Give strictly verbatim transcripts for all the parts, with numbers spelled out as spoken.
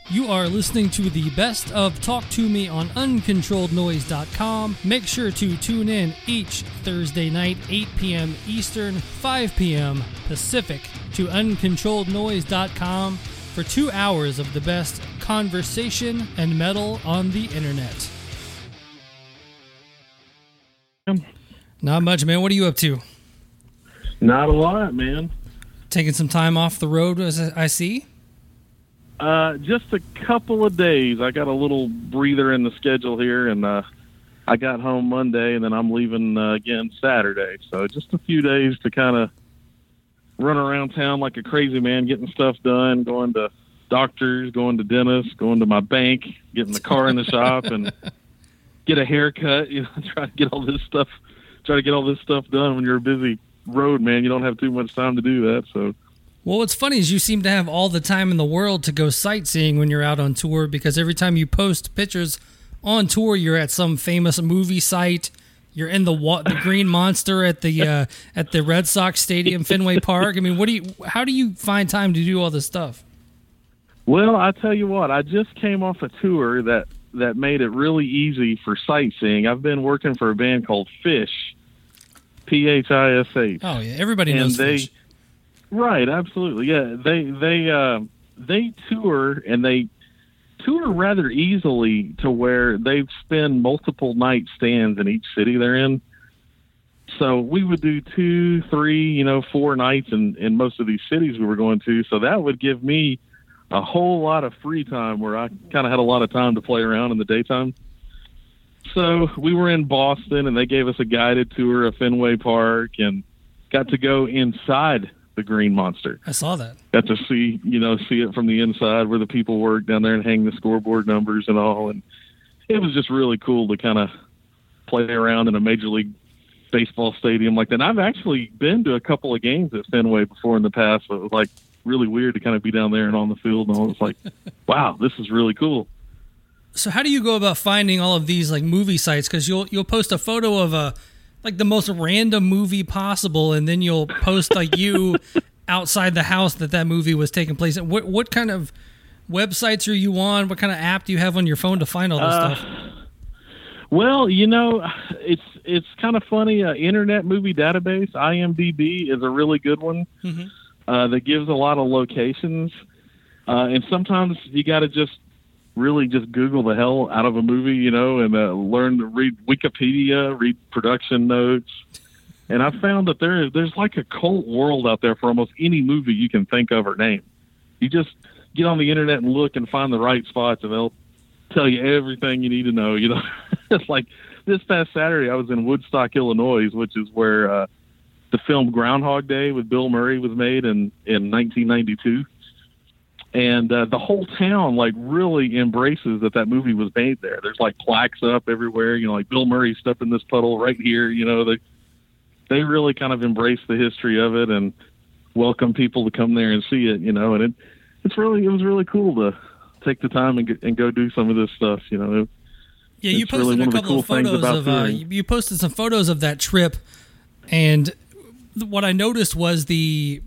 You are listening to the best of Talk to Me on uncontrolled noise dot com. Make sure to tune in each Thursday night, eight p.m. Eastern, five p.m. Pacific, to uncontrolled noise dot com for two hours of the best conversation and metal on the internet. Not much, man. What are you up to? Not a lot, man. Taking some time off the road, as I see? Uh, just a couple of days. I got a little breather in the schedule here, and uh, I got home Monday, and then I'm leaving uh, again Saturday. So just a few days to kind of run around town like a crazy man, getting stuff done, going to doctors, going to dentists, going to my bank, getting the car in the shop, and get a haircut. You know, try to get all this stuff. Try to get all this stuff done when you're a busy road man. You don't have too much time to do that. So. Well, what's funny is you seem to have all the time in the world to go sightseeing when you're out on tour, because every time you post pictures on tour, you're at some famous movie site. You're in the the Green Monster at the uh, at the Red Sox Stadium, Fenway Park. I mean, what do you? How do you find time to do all this stuff? Well, I tell you what, I just came off a tour that that made it really easy for sightseeing. I've been working for a band called Phish, P H I S H. Oh yeah, everybody and knows they, Phish. Right, absolutely. Yeah, they they uh, they tour and they tour rather easily to where they spend multiple night stands in each city they're in. So we would do two, three, you know, four nights in, in most of these cities we were going to. So that would give me a whole lot of free time where I kind of had a lot of time to play around in the daytime. So we were in Boston, and they gave us a guided tour of Fenway Park and got to go inside the Green Monster. I saw that. Got to see, you know, see it from the inside where the people work down there and hang the scoreboard numbers and all. And it was just really cool to kind of play around in a Major League Baseball stadium like that. And I've actually been to a couple of games at Fenway before in the past, but it was like really weird to kind of be down there and on the field. And I was like, wow, this is really cool. So how do you go about finding all of these like movie sites? Because you'll you'll post a photo of a like the most random movie possible, and then you'll post like you outside the house that that movie was taking place in. What what kind of websites are you on? What kind of app do you have on your phone to find all this uh, stuff? Well, you know, it's it's kind of funny. Uh, Internet Movie Database, I M D B, is a really good one mm-hmm. uh, that gives a lot of locations. Uh, and sometimes you got to just really just Google the hell out of a movie, you know, and uh, learn to read Wikipedia, read production notes. And I found that there is, there's like a cult world out there for almost any movie you can think of or name. You just get on the internet and look and find the right spots, and they'll tell you everything you need to know. You know, it's like this past Saturday I was in Woodstock, Illinois, which is where uh, the film Groundhog Day with Bill Murray was made in, in nineteen ninety-two. And uh, the whole town, like, really embraces that that movie was made there. There's, like, plaques up everywhere, you know, like Bill Murray stepped in this puddle right here, you know. They they really kind of embrace the history of it and welcome people to come there and see it, you know. And it it's really it was really cool to take the time and, get, and go do some of this stuff, you know. Yeah, you posted really a couple of, cool of photos of uh, you posted some photos of that trip, and what I noticed was the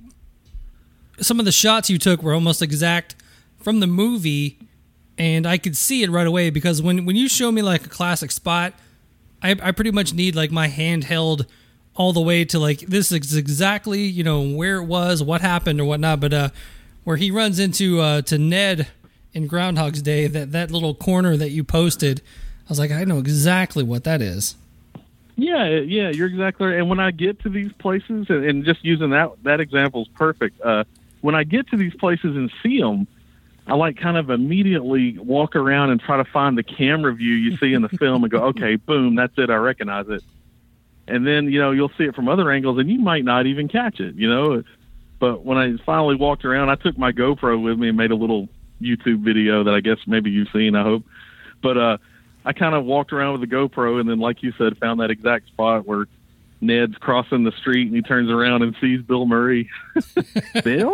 some of the shots you took were almost exact from the movie, and I could see it right away because when, when you show me like a classic spot, I, I pretty much need like my hand held all the way to like this is exactly, you know, where it was, what happened or whatnot. But uh, where he runs into uh, to Ned in Groundhog's Day, that, that little corner that you posted, I was like, I know exactly what that is. Yeah, yeah, you're exactly right. And when I get to these places, and, and just using that that example is perfect. Uh, when I get to these places and see them, I like kind of immediately walk around and try to find the camera view you see in the film and go, okay, boom, that's it. I recognize it. And then, you know, you'll see it from other angles and you might not even catch it, you know. But when I finally walked around, I took my GoPro with me and made a little YouTube video that I guess maybe you've seen, I hope. But uh, I kind of walked around with the GoPro and then, like you said, found that exact spot where Ned's crossing the street and he turns around and sees Bill Murray. Bill?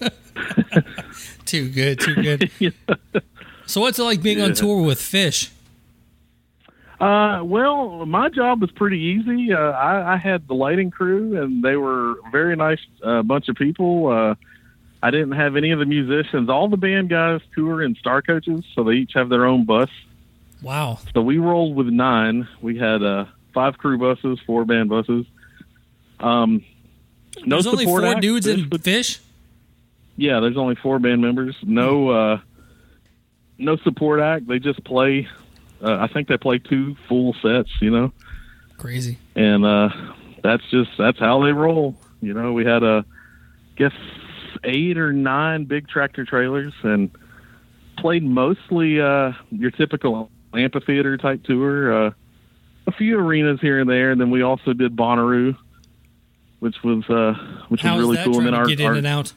Too good, too good. Yeah. So what's it like being yeah. on tour with Phish? Uh, well, my job was pretty easy. Uh, I, I had the lighting crew, and they were a very nice uh, bunch of people. Uh, I didn't have any of the musicians. All the band guys tour in Star Coaches, so they each have their own bus. Wow. So we rolled with nine. We had uh, five crew buses, four band buses. Um, no There's only four act. dudes Fish, in Fish? Yeah, there's only four band members. No uh, no support act. They just play. Uh, I think they play two full sets, you know. Crazy. And uh, that's just, that's how they roll. You know, we had, a, I guess, eight or nine big tractor trailers and played mostly uh, your typical amphitheater type tour. Uh, a few arenas here and there, and then we also did Bonnaroo, which was uh, which How was really that cool. And then to our, get in our, and out.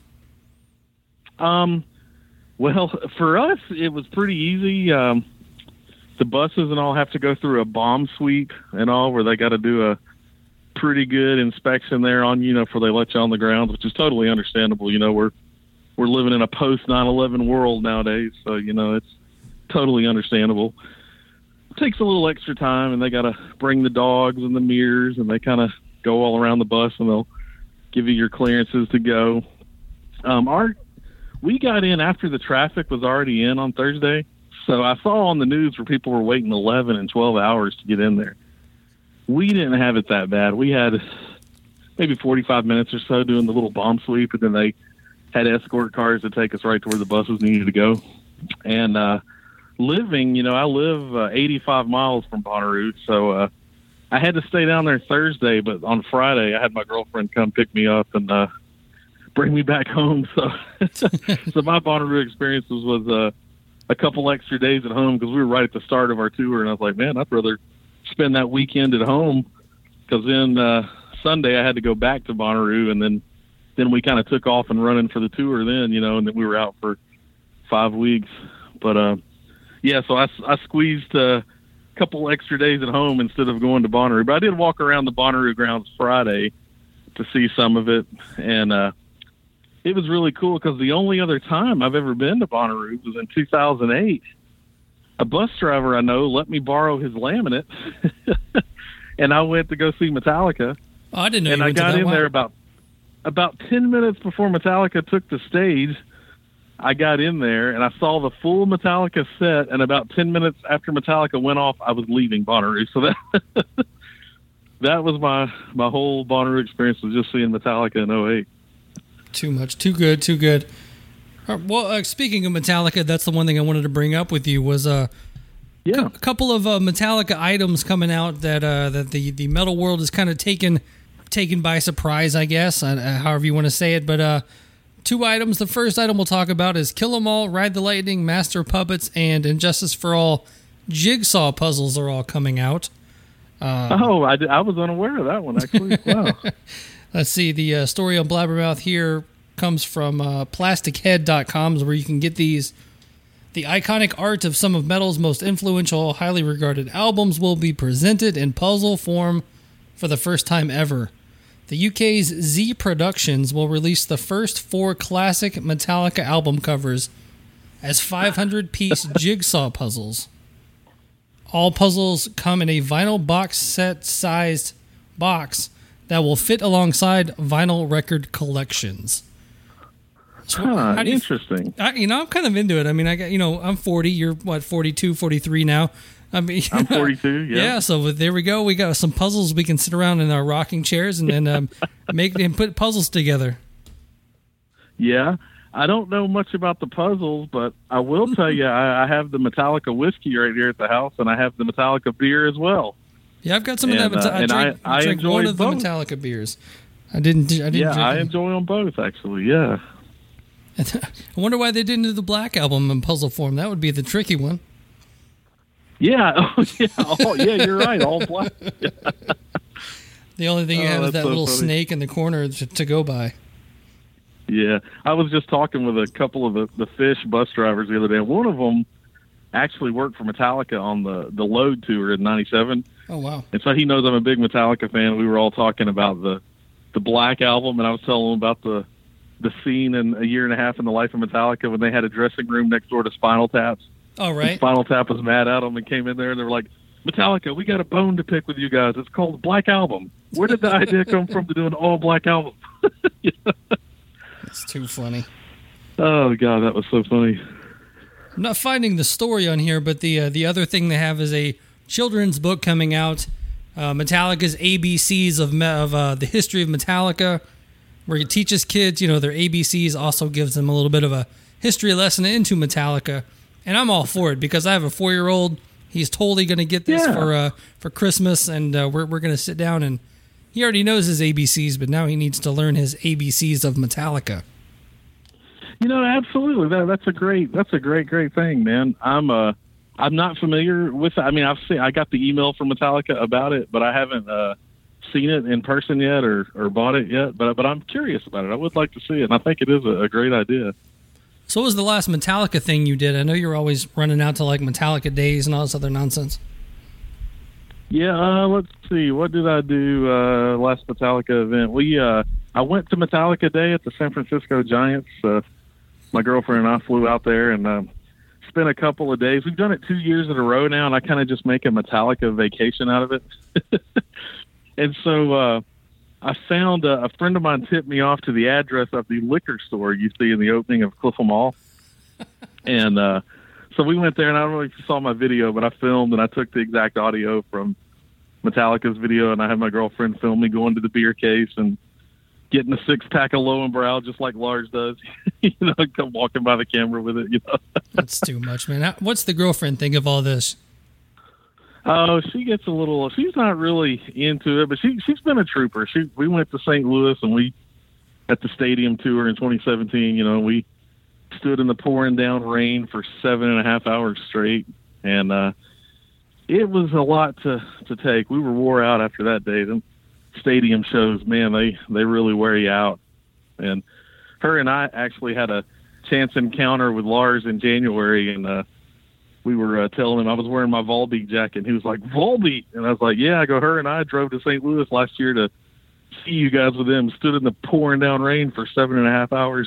Um, well, for us, it was pretty easy. Um, the buses and all have to go through a bomb sweep and all, where they got to do a pretty good inspection there on, you know, before they let you on the grounds, which is totally understandable. You know, we're we're living in a post nine eleven world nowadays, so you know it's totally understandable. It takes a little extra time, and they got to bring the dogs and the mirrors, and they kind of go all around the bus, and they'll give you your clearances to go. Um, our we got in after the traffic was already in on Thursday, so I saw on the news where people were waiting eleven and twelve hours to get in there. We didn't have it that bad. We had maybe forty-five minutes or so doing the little bomb sweep, and then they had escort cars to take us right to where the buses needed to go. And uh, living, you know, I live uh, eighty-five miles from Bonnaroo, so uh, I had to stay down there Thursday, but on Friday I had my girlfriend come pick me up and uh, bring me back home. So, so my Bonnaroo experience was, was uh, a couple extra days at home because we were right at the start of our tour, and I was like, man, I'd rather spend that weekend at home, because then uh, Sunday I had to go back to Bonnaroo, and then then we kind of took off and running for the tour then, you know, and then we were out for five weeks. But, uh, yeah, so I, I squeezed a couple extra days at home instead of going to Bonnaroo. But I did walk around the Bonnaroo grounds Friday to see some of it, and uh, it was really cool because the only other time I've ever been to Bonnaroo was in two thousand eight. A bus driver I know let me borrow his laminate, and I went to go see Metallica. Oh, I didn't know. And you I went got to that. in Wow. there about about ten minutes before Metallica took the stage. I got in there and I saw the full Metallica set, and about ten minutes after Metallica went off, I was leaving Bonnaroo. So that that was my my whole Bonnaroo experience, was just seeing Metallica in oh eight. Too much, too good, too good. Uh, well, uh, speaking of Metallica, that's the one thing I wanted to bring up with you was uh, Yeah. a couple of uh, Metallica items coming out that uh, that the, the metal world is kind of taken taken by surprise, I guess, uh, however you want to say it. But uh, two items. The first item we'll talk about is Kill 'Em All, Ride the Lightning, Master Puppets, and Injustice for All Jigsaw puzzles are all coming out. Uh, oh, I, did, I was unaware of that one, actually. Wow. Let's see. The uh, story on Blabbermouth here comes from uh, plastic head dot com, where you can get these. The iconic art of some of metal's most influential, highly regarded albums will be presented in puzzle form for the first time ever. The U K's Z Productions will release the first four classic Metallica album covers as five hundred piece jigsaw puzzles. All puzzles come in a vinyl box set sized box that will fit alongside vinyl record collections. So Huh, how do you, interesting. I, you know, I'm kind of into it. I mean, I got, you know, I'm forty. You're what, forty-two, forty-three now. I mean, I'm forty-two. Yeah. yeah. So there we go. We got some puzzles we can sit around in our rocking chairs and then um, make and put puzzles together. Yeah. I don't know much about the puzzles, but I will tell you, I, I have the Metallica whiskey right here at the house, and I have the Metallica beer as well. Yeah, I've got some and, of that. Uh, I and drank, I, I drank one enjoyed of the both. Metallica beers. I didn't. I didn't. Yeah, drink I them. enjoy them both, actually. Yeah. I wonder why they didn't do the Black Album in puzzle form. That would be the tricky one. Yeah. Oh, yeah. Oh, yeah. You're right. All black. The only thing you Oh, have is that's that so little funny. snake in the corner to, to go by. Yeah, I was just talking with a couple of the, the Fish bus drivers the other day. One of them actually worked for Metallica on the, the Load tour in ninety-seven. Oh, wow. And so he knows I'm a big Metallica fan. We were all talking about the, the Black Album, and I was telling him about the the scene in A Year and a Half in the Life of Metallica when they had a dressing room next door to Spinal Tap's. All And right. Spinal Tap was mad at them and came in there, and they were like, Metallica, we got a bone to pick with you guys. It's called the Black Album. Where did the idea come from to do an all-black album? It's too funny. Oh God, that was so funny. I'm not finding the story on here, but the uh, the other thing they have is a children's book coming out, uh, Metallica's A B Cs of me- of uh, the history of Metallica, where he teaches kids, you know, their A B Cs, also gives them a little bit of a history lesson into Metallica, and I'm all for it because I have a four-year-old. He's totally going to get this yeah. for uh, for Christmas, and uh, we're we're going to sit down, and he already knows his A B Cs, but now he needs to learn his A B Cs of Metallica. You know, absolutely. That that's a great that's a great great thing, man. I'm uh I'm not familiar with. I mean, I've seen I got the email from Metallica about it, but I haven't uh, seen it in person yet or, or bought it yet. But but I'm curious about it. I would like to see it, and I think it is a, a great idea. So what was the last Metallica thing you did? I know you were always running out to like Metallica days and all this other nonsense. Yeah, uh, let's see. What did I do uh, last Metallica event? We uh, I went to Metallica Day at the San Francisco Giants. Uh, my girlfriend and I flew out there and uh, spent a couple of days. We've done it two years in a row now, and I kind of just make a Metallica vacation out of it. And so uh, I found uh, a friend of mine tipped me off to the address of the liquor store you see in the opening of Clifton Mall. And uh, so we went there, and I don't know if you saw my video, but I filmed and I took the exact audio from Metallica's video, and I had my girlfriend film me going to the beer case and getting a six pack of Lowenbrau just like Lars does. You know, come walking by the camera with it. You know, that's too much, man. What's the girlfriend think of all this? Oh, she gets a little. She's not really into it, but she she's been a trooper. She we went to Saint Louis and we at the stadium tour in twenty seventeen. You know, we stood in the pouring down rain for seven and a half hours straight, and uh, it was a lot to to take. We were wore out after that day. Them stadium shows, man, they they really wear you out. And her and I actually had a chance encounter with Lars in January, and uh, we were uh, telling him I was wearing my Volbeat jacket, and he was like, Volbeat? And I was like, yeah. I go, her and I drove to Saint Louis last year to see you guys with them, stood in the pouring down rain for seven and a half hours.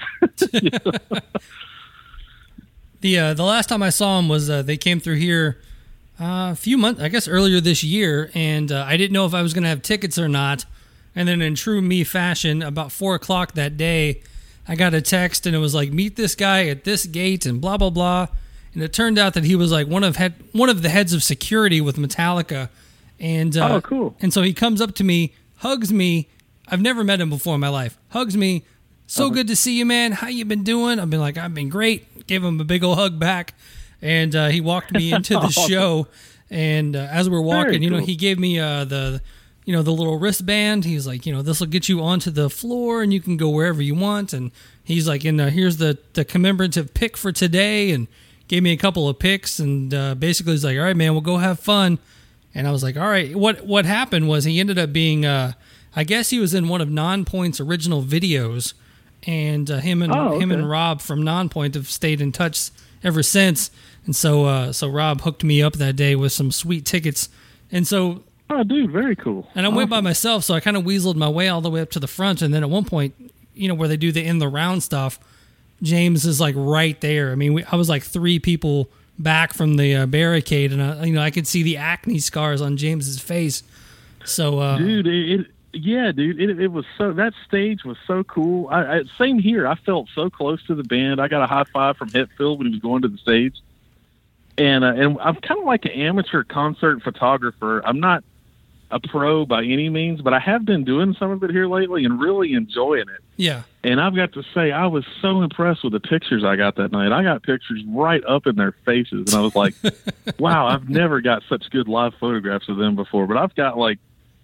the uh, the last time I saw them was uh, they came through here uh, a few months, I guess earlier this year, and uh, I didn't know if I was going to have tickets or not. And then in true me fashion, about four o'clock that day, I got a text, and it was like, meet this guy at this gate and blah, blah, blah. And it turned out that he was like one of head, one of the heads of security with Metallica. And uh, oh, cool. And so he comes up to me, hugs me. I've never met him before in my life. Hugs me. So uh-huh. Good to see you, man. How you been doing? I've been like, I've been great. Gave him a big old hug back. And uh, he walked me into the show. And uh, as we're walking, Very you know, cool. he gave me uh, the, you know, the little wristband. He's like, you know, this will get you onto the floor and you can go wherever you want. And he's like, and uh, here's the, the commemorative pick for today. And gave me a couple of picks, and uh, basically he's like, all right, man, we'll go have fun. And I was like, all right. What what happened was he ended up being, uh, I guess he was in one of Nonpoint's original videos, and uh, him and oh, okay. him and Rob from Nonpoint have stayed in touch ever since. And so uh, so Rob hooked me up that day with some sweet tickets. And so, oh, dude, very cool. And I awesome. went by myself, so I kind of weaseled my way all the way up to the front. And then at one point, you know, where they do the in the round stuff, James is like right there. I mean, we, I was like three people back from the uh, barricade, and I, you know, I could see the acne scars on James's face. So, uh, dude, it, it yeah, dude, it, it was so that stage was so cool. I, I, same here. I felt so close to the band. I got a high five from Hetfield when he was going to the stage, and uh, and I'm kind of like an amateur concert photographer. I'm not a pro by any means, but I have been doing some of it here lately and really enjoying it. Yeah. And I've got to say, I was so impressed with the pictures I got that night. I got pictures right up in their faces, and I was like, wow, I've never got such good live photographs of them before, but I've got like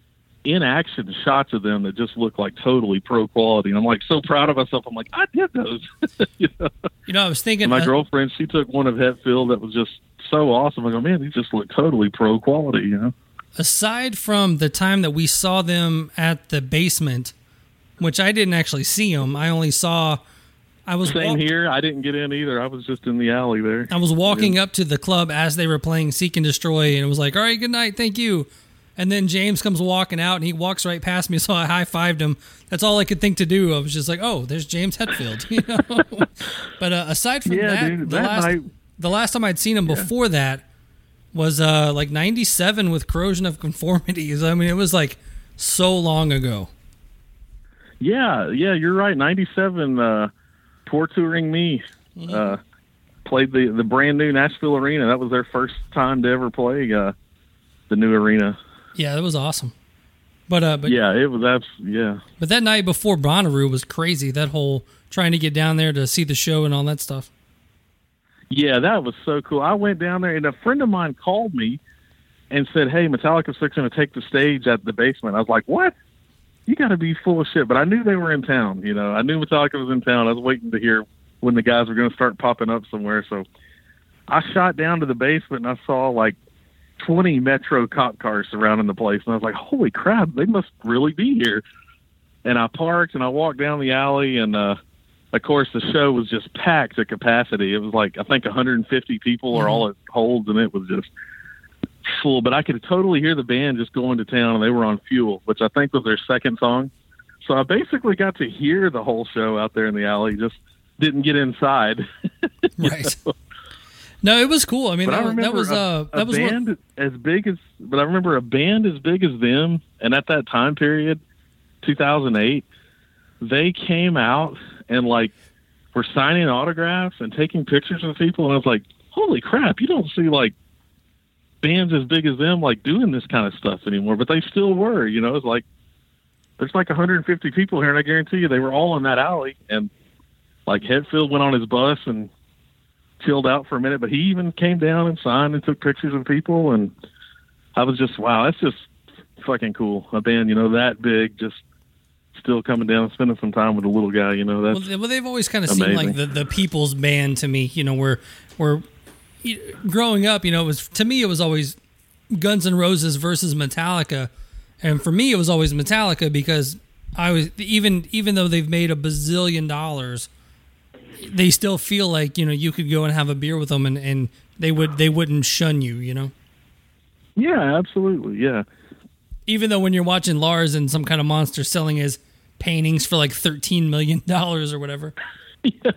in-action shots of them that just look like totally pro quality. And I'm like so proud of myself. I'm like, I did those. you know? You know, I was thinking... And my uh, girlfriend, she took one of Hetfield that was just so awesome. I go, man, these just look totally pro quality, you know? Aside from the time that we saw them at the basement, which I didn't actually see them, I only saw... I was Same walk- here. I didn't get in either. I was just in the alley there. I was walking yeah. up to the club as they were playing Seek and Destroy, and it was like, all right, good night, thank you. And then James comes walking out, and he walks right past me, so I high-fived him. That's all I could think to do. I was just like, oh, there's James Hetfield. You know? But uh, aside from yeah, that, dude, the, that last, night, the last time I'd seen him yeah. before that was uh, like ninety-seven with Corrosion of Conformities. I mean, it was like so long ago. Yeah, yeah, you're right. ninety-seven, uh, Tour Touring Me. Mm-hmm. Uh, played the, the brand new Nashville Arena. That was their first time to ever play uh, the new arena. Yeah, that was awesome. But uh, but yeah, it was abs- yeah. But that night before Bonnaroo was crazy. That whole trying to get down there to see the show and all that stuff. Yeah, that was so cool. I went down there, and a friend of mine called me and said, "Hey, Metallica's fixing to take the stage at the basement." I was like, "What? You got to be full of shit." But I knew they were in town. You know, I knew Metallica was in town. I was waiting to hear when the guys were going to start popping up somewhere. So I shot down to the basement, and I saw like twenty Metro cop cars surrounding the place. And I was like, holy crap, they must really be here. And I parked, and I walked down the alley, and uh, of course, the show was just packed to capacity. It was like, I think one hundred fifty people are all it holds, and it was just full. But I could totally hear the band just going to town, and they were on Fuel, which I think was their second song. So I basically got to hear the whole show out there in the alley, just didn't get inside. Right. Know? No, it was cool. I mean, that, I that was a, uh, that a was band what... as big as, but I remember a band as big as them, and at that time period, two thousand eight, they came out and like were signing autographs and taking pictures of people, and I was like, holy crap, you don't see like bands as big as them like doing this kind of stuff anymore. But they still were, you know. It's like there's like one hundred fifty people here, and I guarantee you they were all in that alley. And like Hetfield went on his bus and chilled out for a minute, but he even came down and signed and took pictures of people, and I was just, wow, that's just fucking cool. A band, you know, that big, just still coming down and spending some time with a little guy, you know. That's well, well they've always kind of seemed like the, the people's band to me, you know, where where growing up, you know, it was, to me it was always Guns N' Roses versus Metallica, and for me it was always Metallica because I was even even though they've made a bazillion dollars, they still feel like, you know, you could go and have a beer with them and, and they would they wouldn't shun you, you know? Yeah, absolutely, yeah. Even though when you're watching Lars and some kind of monster selling his paintings for like thirteen million dollars or whatever. Yeah,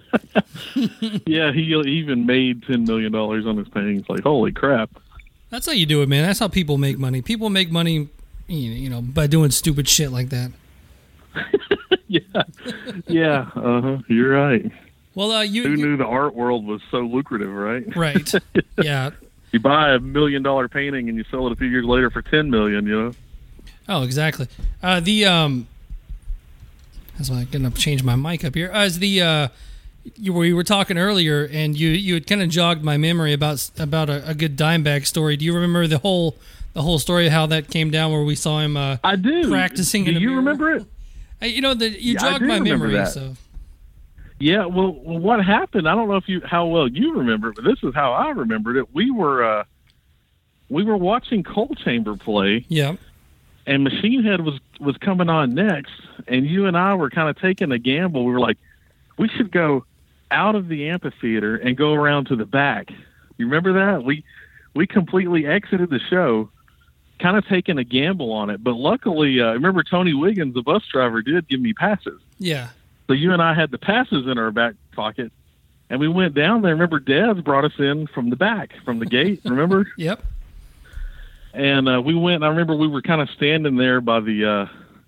yeah, he even made ten million dollars on his paintings. Like, holy crap. That's how you do it, man. That's how people make money. People make money, you know, by doing stupid shit like that. yeah, yeah, uh-huh, you're right. Well, uh, you, Who you, knew the art world was so lucrative, right? Right. Yeah. You buy a million dollar painting and you sell it a few years later for ten million, you know? Oh, exactly. Uh, the, um, that's why I'm going to change my mic up here. As the, uh, you we were talking earlier and you, you had kind of jogged my memory about, about a, a good Dimebag story. Do you remember the whole, the whole story of how that came down where we saw him, uh, I do. practicing do in a you mirror? remember it? Uh, you know, the, you yeah, jogged my memory, that. so. Yeah, well, well, what happened? I don't know if you how well you remember it, but this is how I remembered it. We were uh, we were watching Coal Chamber play. Yeah. And Machine Head was was coming on next, and you and I were kind of taking a gamble. We were like, we should go out of the amphitheater and go around to the back. You remember that? We we completely exited the show, kind of taking a gamble on it. But luckily, uh, remember Tony Wiggins, the bus driver, did give me passes. Yeah. So you and I had the passes in our back pocket, and we went down there. Remember, Dez brought us in from the back, from the gate, remember? Yep. And uh, we went, and I remember we were kind of standing there by the uh,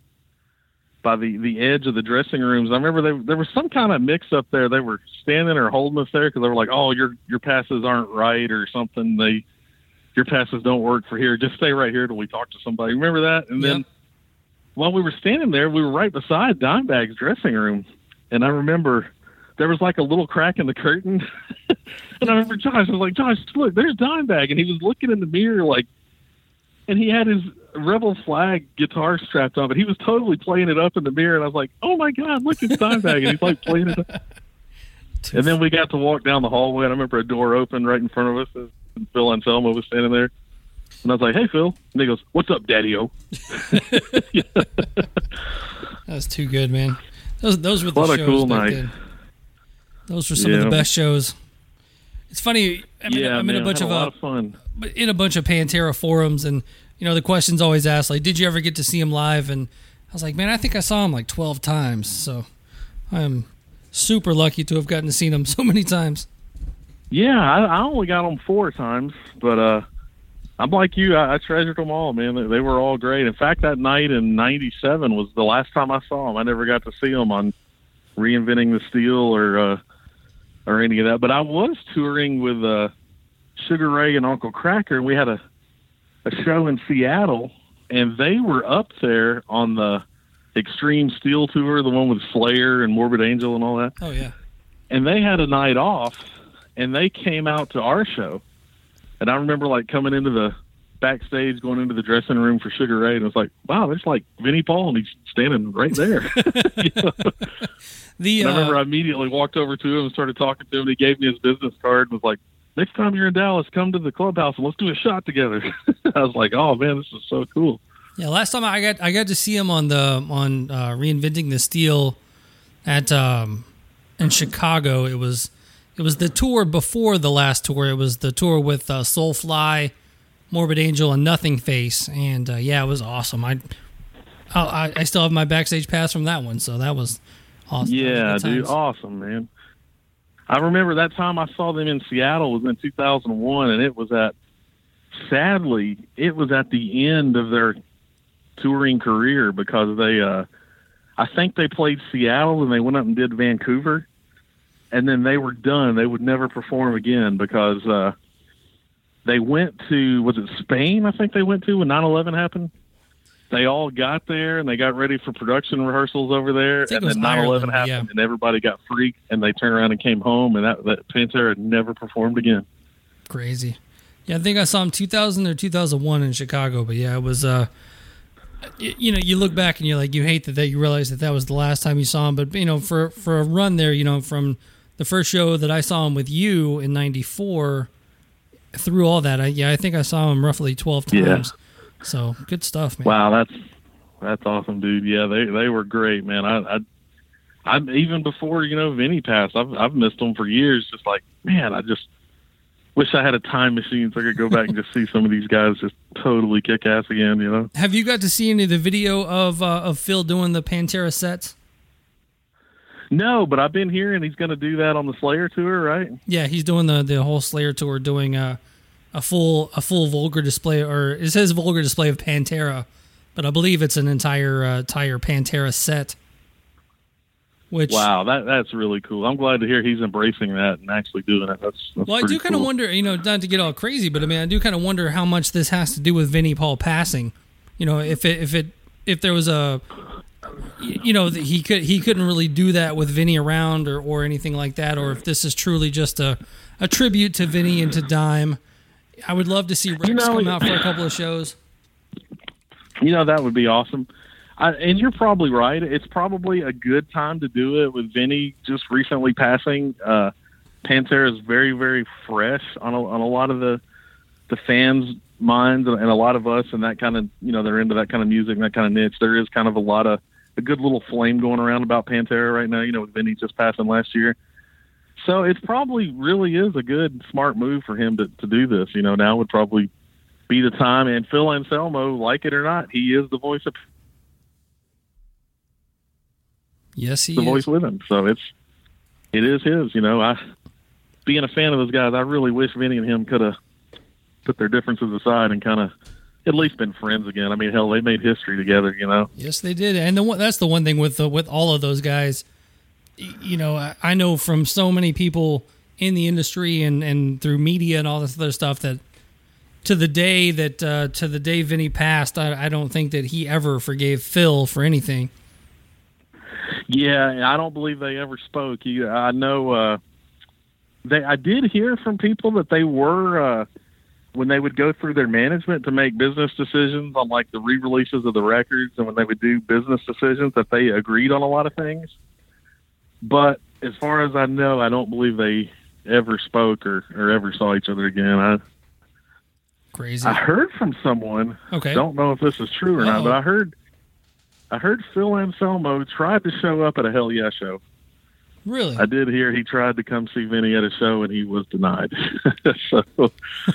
by the, the edge of the dressing rooms. I remember they, there was some kind of mix-up there. They were standing or holding us there because they were like, oh, your your passes aren't right or something. They Your passes don't work for here. Just stay right here till we talk to somebody. Remember that? And yep. then while we were standing there, we were right beside Dimebag's dressing room. And I remember there was like a little crack in the curtain. And I remember Josh, I was like, Josh, look, there's Dimebag. And he was looking in the mirror like, and he had his Rebel Flag guitar strapped on, but he was totally playing it up in the mirror. And I was like, oh my God, look, it's Dimebag. And he's like playing it up. And then we got to walk down the hallway. And I remember a door opened right in front of us. And Phil Anselmo was standing there. And I was like, hey, Phil. And he goes, what's up, Daddy-O? That's too good, man. Those those were the what shows a cool back night. then. Those were some yeah. of the best shows. It's funny. I'm, yeah, in, I'm man, in a bunch had of, a lot uh, of fun. in a bunch of Pantera forums, and you know the question's always asked, like, did you ever get to see him live? And I was like, man, I think I saw him like twelve times. So I'm super lucky to have gotten to see him so many times. Yeah, I, I only got them four times, but uh, I'm like you. I, I treasured them all, man. They, they were all great. In fact, that night in ninety-seven was the last time I saw them. I never got to see them on Reinventing the Steel or uh, or any of that. But I was touring with uh, Sugar Ray and Uncle Kracker, and we had a, a show in Seattle, and they were up there on the Extreme Steel tour, the one with Slayer and Morbid Angel and all that. Oh, yeah. And they had a night off, and they came out to our show. And I remember, like, coming into the backstage, going into the dressing room for Sugar Ray, and it was like, wow, there's, like, Vinnie Paul, and he's standing right there. You know? the, uh, I remember I immediately walked over to him and started talking to him, and he gave me his business card and was like, next time you're in Dallas, come to the clubhouse and let's do a shot together. I was like, oh, man, this is so cool. Yeah, last time I got I got to see him on the on uh, Reinventing the Steel at um, in Chicago. It was it was the tour before the last tour. It was the tour with uh, Soulfly, Morbid Angel, and Nothing Face. And uh, yeah, it was awesome. I, I I still have my backstage pass from that one, so that was awesome. Yeah, dude, awesome, man. I remember that time I saw them in Seattle was in two thousand one, and it was at sadly it was at the end of their touring career because they uh I think they played Seattle and they went up and did Vancouver, and then they were done. They would never perform again because uh they went to, was it Spain I think they went to when nine eleven happened? They all got there and they got ready for production rehearsals over there, and then nine eleven happened, yeah. And everybody got freaked and they turned around and came home, and that, that Pantera never performed again. Crazy. Yeah, I think I saw him two thousand or two thousand one in Chicago, but yeah, it was uh you know, you look back and you're like, you hate that, that you realize that that was the last time you saw him. But, you know, for, for a run there, you know, from the first show that I saw him with you in ninety-four through all that, I, yeah, I think I saw him roughly twelve times. Yeah. So good stuff, man. Wow. That's, that's awesome, dude. Yeah. They, they were great, man. I, I, I even before, you know, Vinny passed, I've, I've missed them for years. Just like, man, I just wish I had a time machine so I could go back and just see some of these guys just totally kick ass again, you know? Have you got to see any of the video of uh, of Phil doing the Pantera sets? No, but I've been hearing he's going to do that on the Slayer tour, right? Yeah, he's doing the, the whole Slayer tour, doing a, a full a full vulgar display, or it says vulgar display of Pantera, but I believe it's an entire uh, entire Pantera set. Which, wow, that that's really cool. I'm glad to hear he's embracing that and actually doing it. That's, that's well, I do kind of cool. wonder, you know, not to get all crazy, but I mean, I do kind of wonder how much this has to do with Vinnie Paul passing. You know, if it if it if there was a, you know, he could he couldn't really do that with Vinnie around or, or anything like that, or if this is truly just a, a tribute to Vinnie and to Dime. I would love to see Rex you know, come out for a couple of shows. You know, that would be awesome. I, and you're probably right. It's probably a good time to do it with Vinny just recently passing. Uh, Pantera is very, very fresh on a, on a lot of the the fans' minds and a lot of us, and that kind of, you know, they're into that kind of music and that kind of niche. There is kind of a lot of a good little flame going around about Pantera right now, you know, with Vinny just passing last year. So it probably really is a good, smart move for him to, to do this. You know, now would probably be the time. And Phil Anselmo, like it or not, he is the voice of Yes, he the is. voice with him. So it's it is his. You know, I being a fan of those guys, I really wish Vinny and him could have put their differences aside and kind of at least been friends again. I mean, hell, they made history together. You know. Yes, they did. And the one, that's the one thing with the, with all of those guys. You know, I, I know from so many people in the industry and, and through media and all this other stuff that to the day that uh, to the day Vinny passed, I, I don't think that he ever forgave Phil for anything. Yeah, I don't believe they ever spoke. He, I know uh, they. I did hear from people that they were uh, when they would go through their management to make business decisions on like the re-releases of the records, and when they would do business decisions, that they agreed on a lot of things. But as far as I know, I don't believe they ever spoke or, or ever saw each other again. I, Crazy. I heard from someone. Okay. Don't know if this is true or Uh-oh. not, but I heard. I heard Phil Anselmo tried to show up at a Hell Yeah show. Really? I did hear he tried to come see Vinny at a show, and he was denied. so wow.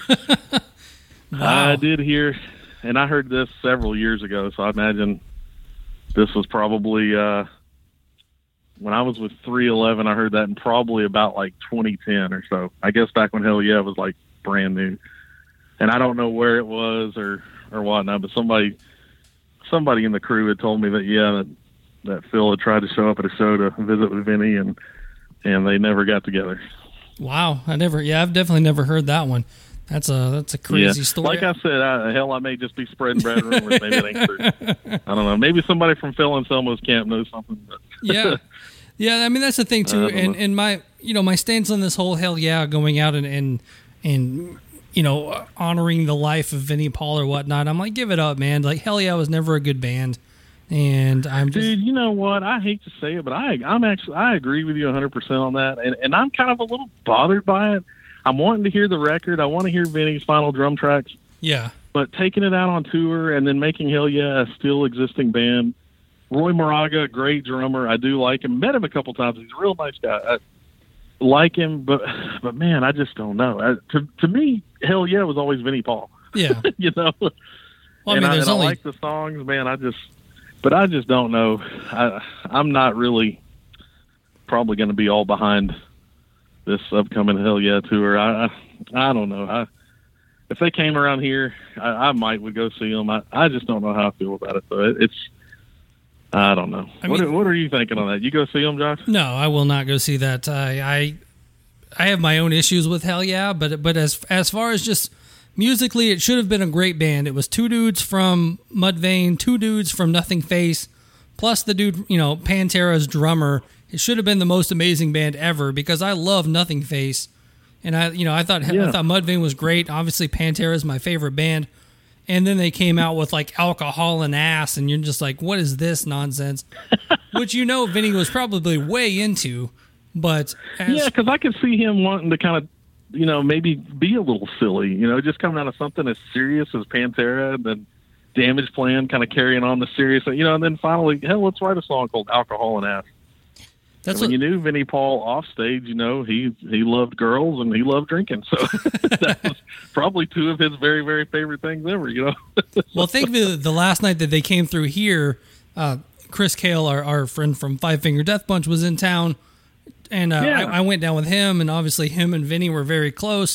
I did hear, and I heard this several years ago, so I imagine this was probably uh, when I was with three eleven. I heard that in probably about like twenty ten or so. I guess back when Hell Yeah was like brand new. And I don't know where it was or, or whatnot, but somebody... Somebody in the crew had told me that, yeah, that that Phil had tried to show up at a show to visit with Vinny, and and they never got together. Wow, I never. Yeah, I've definitely never heard that one. That's a that's a crazy yeah. story. Like I said, I, hell, I may just be spreading bad rumors. Maybe it ain't true. I don't know. Maybe somebody from Phil and Selma's camp knows something. But yeah, yeah. I mean, that's the thing too. And and my you know my stance on this whole hell yeah going out and and and you know honoring the life of Vinnie Paul or whatnot. I'm like, give it up, man. Like hell yeah was never a good band. And I'm just, dude, you know what? I hate to say it, but I, I'm actually, I agree with you one hundred percent on that. And, and I'm kind of a little bothered by it. I'm wanting to hear the record. I want to hear Vinny's final drum tracks. Yeah. But taking it out on tour and then making Hell Yeah a still existing band. Roy Moraga, great drummer. I do like him. Met him a couple times. He's a real nice guy. I like him, but, but man, I just don't know. I, to, to me, Hell Yeah was always Vinnie Paul. Yeah. you know? Well, I and mean, I, there's and only... I like the songs, man. I just, But I just don't know. I, I'm not really probably going to be all behind this upcoming Hell Yeah tour. I, I, I don't know. I, if they came around here, I, I might would go see them. I, I just don't know how I feel about it. So it, it's, I don't know. I what, mean, what are you thinking on that? You go see them, Josh? No, I will not go see that. I, I, I have my own issues with Hell Yeah, but but as as far as just musically, it should have been a great band. It was two dudes from Mudvayne, two dudes from Nothing Face, plus the dude, you know, Pantera's drummer. It should have been the most amazing band ever because I love Nothing Face, and I, you know, I thought yeah. I thought Mudvayne was great. Obviously, Pantera is my favorite band, and then they came out with like Alcohol and Ass, and you're just like, what is this nonsense? Which you know, Vinny was probably way into, but as, yeah, because I could see him wanting to kind of, you know, maybe be a little silly, you know, just coming out of something as serious as Pantera and then Damage Plan kind of carrying on the serious, you know, and then finally, hell, let's write a song called Alcohol and Ass. That's and when what, you knew Vinnie Paul off stage, you know, he, he loved girls and he loved drinking. So that was probably two of his very, very favorite things ever, you know. Well, think the, the last night that they came through here, uh, Chris Cale, our, our friend from Five Finger Death Punch, was in town. And uh, yeah. I, I went down with him, and obviously him and Vinny were very close.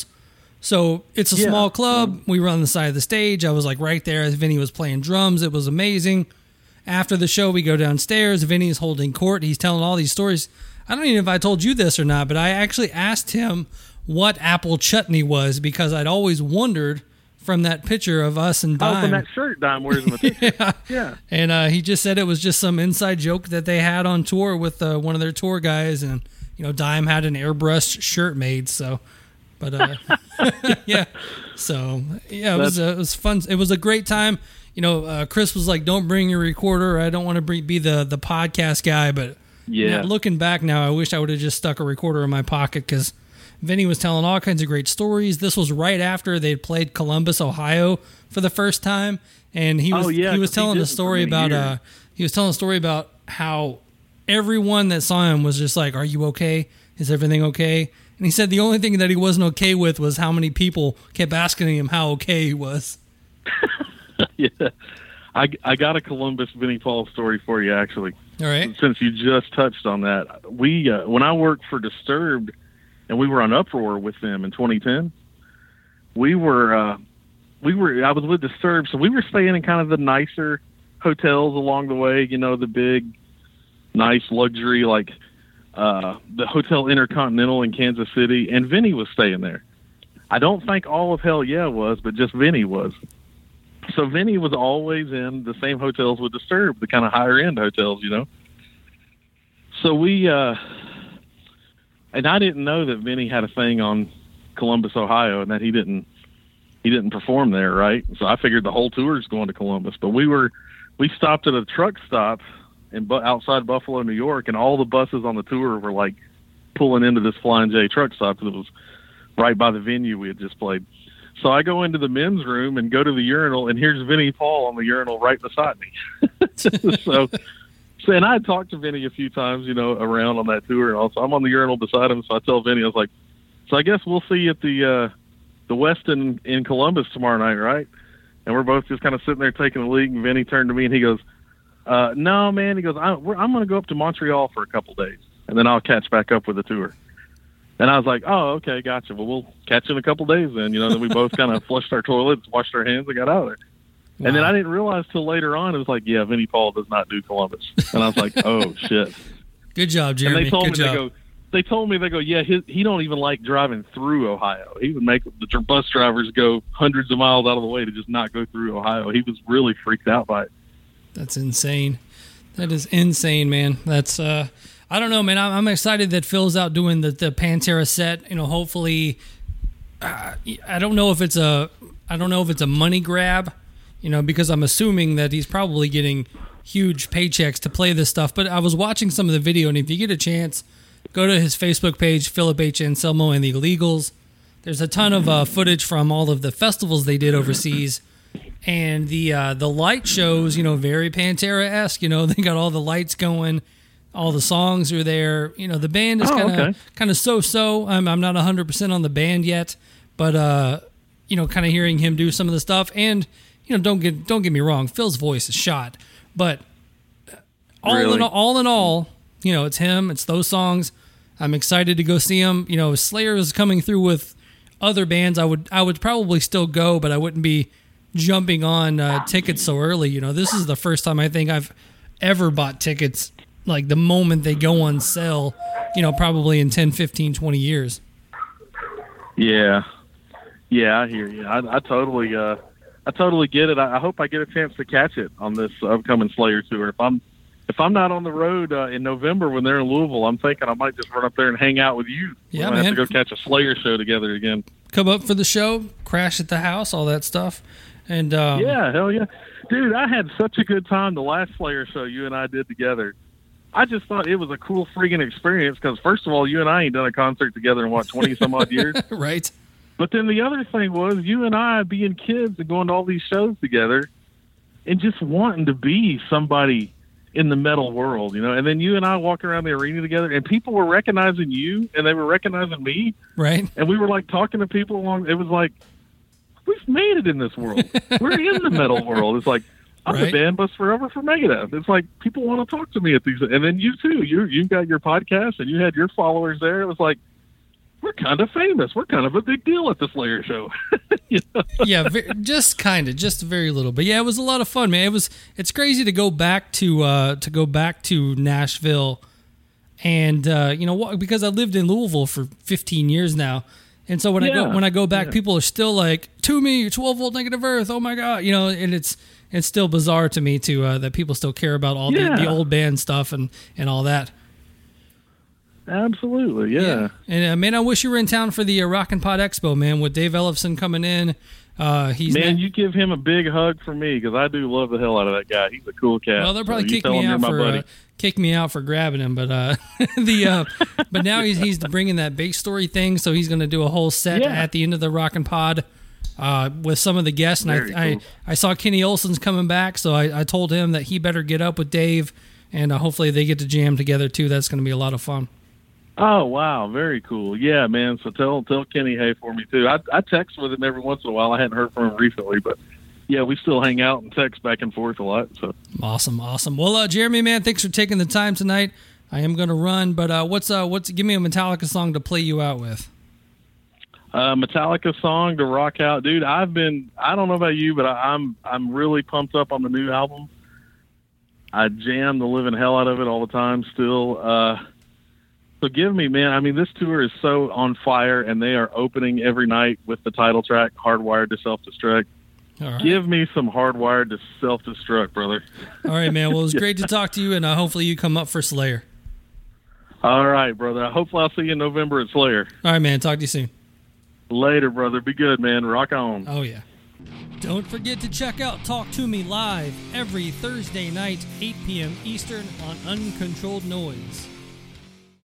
So it's a yeah. small club. We were on the side of the stage. I was like right there as Vinny was playing drums. It was amazing. After the show, we go downstairs. Vinny is holding court. He's telling all these stories. I don't even know if I told you this or not, but I actually asked him what apple chutney was because I'd always wondered from that picture of us and Dime. Oh, from that shirt Dime wears in the picture. yeah. yeah. And uh, he just said it was just some inside joke that they had on tour with uh, one of their tour guys, and you know, Dime had an airbrushed shirt made, so, but, uh, yeah, so, yeah, it was, uh, it was fun. It was a great time. You know, uh, Chris was like, don't bring your recorder. I don't want to be the, the podcast guy, but yeah, you know, looking back now, I wish I would have just stuck a recorder in my pocket because Vinny was telling all kinds of great stories. This was right after they'd played Columbus, Ohio for the first time. And he was, oh, yeah, he was telling a story about, years. uh, he was telling a story about how everyone that saw him was just like, are you okay? Is everything okay? And he said the only thing that he wasn't okay with was how many people kept asking him how okay he was. yeah. I, I got a Columbus Vinnie Paul story for you, actually. All right. Since you just touched on that. We, uh, when I worked for Disturbed and we were on Uproar with them in twenty ten, we were, uh, we were, I was with Disturbed, so we were staying in kind of the nicer hotels along the way, you know, the big, nice luxury, like uh, the Hotel Intercontinental in Kansas City, and Vinny was staying there. I don't think all of Hell Yeah was, but just Vinny was. So Vinny was always in the same hotels with Disturbed, the kind of higher end hotels, you know. So we, uh, and I didn't know that Vinny had a thing on Columbus, Ohio, and that he didn't he didn't perform there, right? So I figured the whole tour is going to Columbus, but we were we stopped at a truck stop in outside Buffalo, New York, and all the buses on the tour were like pulling into this Flying J truck stop because it was right by the venue we had just played. So I go into the men's room and go to the urinal, and here's Vinnie Paul on the urinal right beside me. so, so, and I had talked to Vinny a few times, you know, around on that tour, and also I'm on the urinal beside him. So I tell Vinny, I was like, "So I guess we'll see you at the uh, the Westin in Columbus tomorrow night, right?" And we're both just kind of sitting there taking a leak, and Vinny turned to me and he goes, uh, "No, man," he goes, I, we're, "I'm going to go up to Montreal for a couple days, and then I'll catch back up with the tour." And I was like, "Oh, okay, gotcha. Well, we'll catch you in a couple days then." You know, then we both kind of flushed our toilets, washed our hands, and got out of there. Wow. And then I didn't realize till later on, it was like, yeah, Vinnie Paul does not do Columbus. And I was like, oh, shit. Good job, Jeremy. And they told Good me, job. they go, they told me, they go, yeah, his, he don't even like driving through Ohio. He would make the bus drivers go hundreds of miles out of the way to just not go through Ohio. He was really freaked out by it. That's insane. That is insane, man. That's, uh, I don't know, man. I'm, I'm excited that Phil's out doing the, the Pantera set. You know, hopefully, uh, I don't know if it's a, I don't know if it's a money grab, you know, because I'm assuming that he's probably getting huge paychecks to play this stuff. But I was watching some of the video, and if you get a chance, go to his Facebook page, Philip H. Anselmo and the Illegals. There's a ton of uh, footage from all of the festivals they did overseas. And the uh, the light shows, you know, very Pantera-esque. You know, they got all the lights going. All the songs are there. You know, the band is kind of okay. kind of so-so. I'm, I'm not one hundred percent on the band yet. But, uh, you know, kind of hearing him do some of the stuff. And, you know, don't get don't get me wrong. Phil's voice is shot. But all, really? in, all in all, you know, it's him. It's those songs. I'm excited to go see him. You know, Slayer is coming through with other bands. I would I would probably still go, but I wouldn't be jumping on uh, tickets so early. You know, this is the first time I think I've ever bought tickets like the moment they go on sale, you know, probably in ten, fifteen, twenty years. Yeah. Yeah, I hear you. I, I totally uh, I totally get it. I, I hope I get a chance to catch it on this upcoming Slayer tour. If I'm If I'm not on the road uh, in November when they're in Louisville, I'm thinking I might just run up there and hang out with you. Yeah, we man. have to go catch a Slayer show together again. Come up for the show, crash at the house, all that stuff. And um, yeah, hell yeah. Dude, I had such a good time the last Slayer show you and I did together. I just thought it was a cool freaking experience because, first of all, you and I ain't done a concert together in, what, twenty-some-odd years? Right. But then the other thing was you and I being kids and going to all these shows together and just wanting to be somebody in the metal world, you know, and then you and I walked around the arena together and people were recognizing you and they were recognizing me. Right. And we were like talking to people along. It was like, we've made it in this world. We're in the metal world. It's like, I'm right. the band bus forever for Megadeth. It's like people want to talk to me at these. And then you too, you, you've got your podcast and you had your followers there. It was like, we're kind of famous. We're kind of a big deal at the Slayer show. You know? Yeah, just kind of, just very little. But yeah, it was a lot of fun, man. It was. It's crazy to go back to uh, to go back to Nashville, and uh, you know, because I lived in Louisville for fifteen years now, and so when yeah. I go when I go back, yeah. people are still like, "To me, twelve volt negative Earth." Oh my god, you know, and it's it's still bizarre to me to uh, that people still care about all yeah. the, the old band stuff and and all that. Absolutely, yeah. yeah. And uh, man, I wish you were in town for the uh, Rockin' Pod Expo, man, with Dave Ellefson coming in. Uh, he's man, not- you give him a big hug for me because I do love the hell out of that guy. He's a cool cat. Well, they'll probably so kick me out for uh, kick me out for grabbing him, but uh, the uh, but now he's he's bringing that base story thing, so he's going to do a whole set yeah. at the end of the Rockin' Pod uh, with some of the guests. And Very I, cool. I I saw Kenny Olson's coming back, so I, I told him that he better get up with Dave, and uh, hopefully they get to jam together too. That's going to be a lot of fun. Oh wow, very cool. Yeah, man. So tell tell Kenny hey for me too. I I text with him every once in a while. I hadn't heard from him recently, but yeah, we still hang out and text back and forth a lot. So awesome, awesome. Well, uh, Jeremy, man, thanks for taking the time tonight. I am going to run, but uh, what's uh what's give me a Metallica song to play you out with? Uh, Metallica song to rock out, dude. I've been I don't know about you, but I, I'm I'm really pumped up on the new album. I jam the living hell out of it all the time. Still. Uh, Forgive me, man. I mean, this tour is so on fire, and they are opening every night with the title track, Hardwired to Self-Destruct. All right. Give me some Hardwired to Self-Destruct, brother. All right, man. Well, it was great to talk to you, and uh, hopefully you come up for Slayer. All right, brother. Hopefully I'll see you in November at Slayer. All right, man. Talk to you soon. Later, brother. Be good, man. Rock on. Oh, yeah. Don't forget to check out Talk to Me live every Thursday night, eight p.m. Eastern on Uncontrolled Noise.